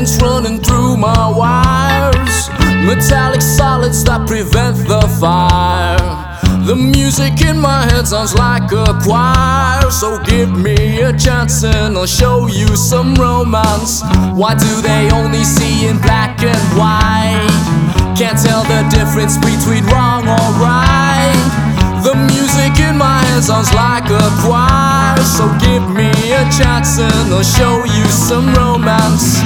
currents running through my wires, metallic solids that prevent the fire. The music in my head sounds like a choir, so give me a chance and I'll show you some romance. Why do they only see in black and white? Can't tell the difference between wrong or right. The music in my head sounds like a choir, so give me a chance and I'll show you some romance.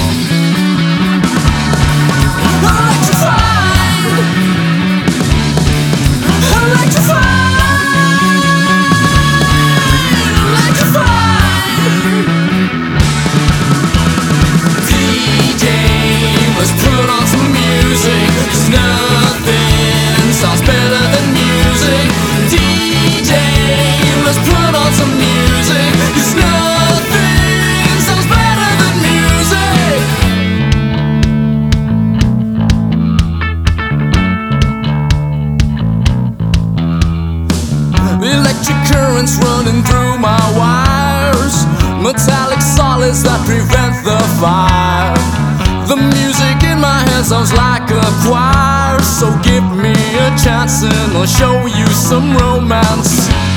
Electric currents running through my wires, metallic solids that prevent the fire. The music in my head sounds like a choir, so give me a chance and I'll show you some romance.